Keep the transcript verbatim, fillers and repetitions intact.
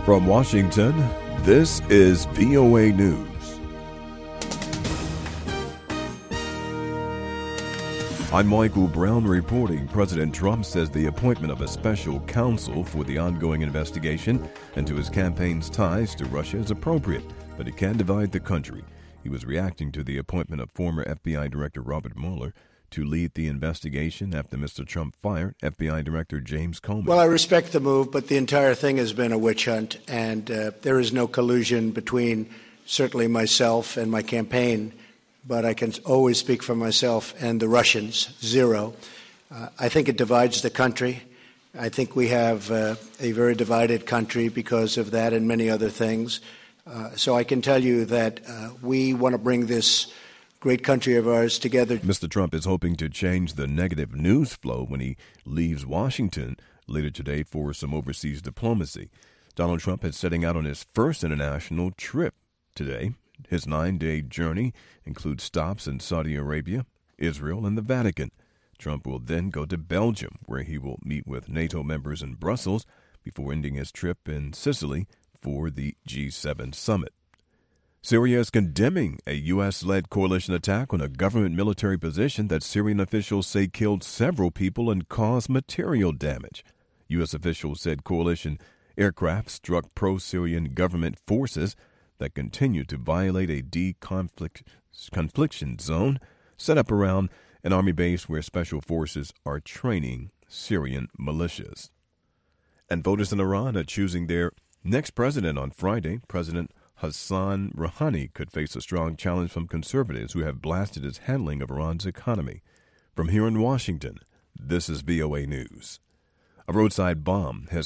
From Washington, this is V O A News. I'm Michael Brown reporting. President Trump says the appointment of a special counsel for the ongoing investigation into his campaign's ties to Russia is appropriate, but it can divide the country. He was reacting to the appointment of former F B I Director Robert Mueller to lead the investigation after Mister Trump fired F B I Director James Comey. Well, I respect the move, but the entire thing has been a witch hunt, and uh, there is no collusion between certainly myself and my campaign, but I can always speak for myself and the Russians, zero. Uh, I think it divides the country. I think we have uh, a very divided country because of that and many other things. Uh, so I can tell you that uh, we want to bring this great country of ours together. Mister Trump is hoping to change the negative news flow when he leaves Washington later today for some overseas diplomacy. Donald Trump is setting out on his first international trip today. His nine-day journey includes stops in Saudi Arabia, Israel, and the Vatican. Trump will then go to Belgium, where he will meet with NATO members in Brussels before ending his trip in Sicily for the G seven summit. Syria is condemning a U S-led coalition attack on a government military position that Syrian officials say killed several people and caused material damage. U S officials said coalition aircraft struck pro-Syrian government forces that continue to violate a de-confliction zone set up around an army base where special forces are training Syrian militias. And voters in Iran are choosing their next president on Friday. President Hassan Rouhani could face a strong challenge from conservatives who have blasted his handling of Iran's economy. From here in Washington, this is V O A News. A roadside bomb has